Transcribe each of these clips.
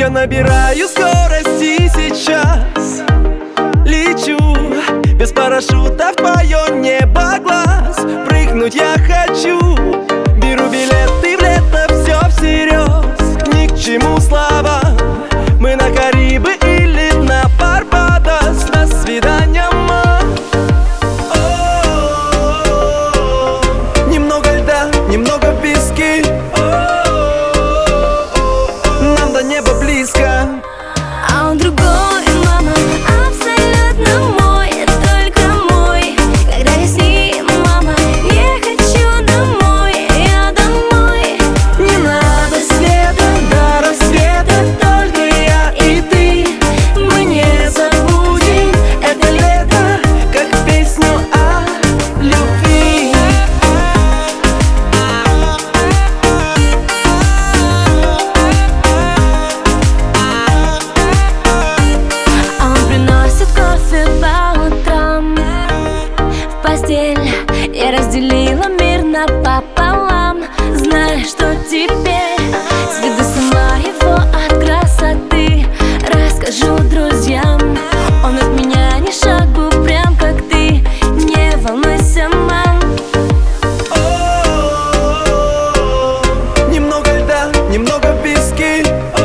Я набираю скорости сейчас, лечу без парашюта в твое небо глаз. Прыгнуть я хочу, беру билеты в лето, все всерьез. Ни к чему слова, мы на Карибы или на Барбадос. До свидания, ма. Немного льда, немного виски, нам до неба близко. А он другой, мама, абсолютно мой, только мой. Когда я с ним, мама, я хочу домой, я домой. Не надо света до рассвета, только я и ты. Мы не забудем это лето, как песню о любви. А он приносит кофе по утрам в постель. Я разделила мир напополам, зная, что теперь с виду сама его от красоты расскажу друзьям. Он от меня ни шагу, прям как ты, не волнуйся, мам. Немного льда, немного виски,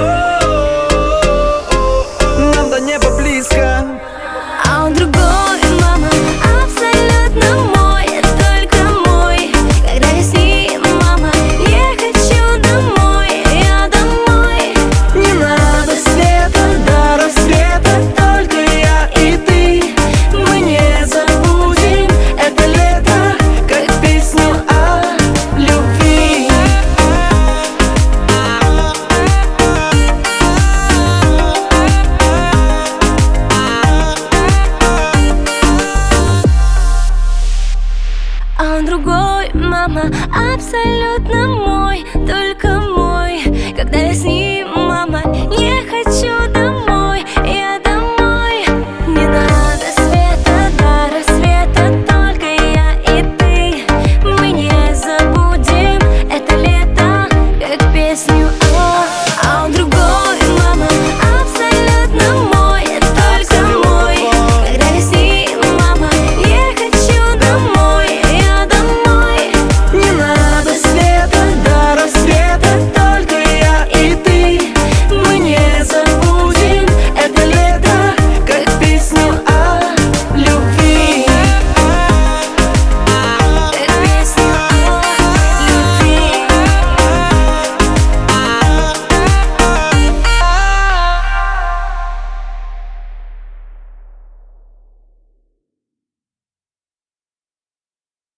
нам до неба близко. А он другой, мама, абсолютно мой, только мой. Когда я с ним, мама, я хочу домой, я домой. Не надо света до рассвета, только я и ты. Мы не забудем это лето, как песню о любви. А он другой, мама, абсолютно мой, только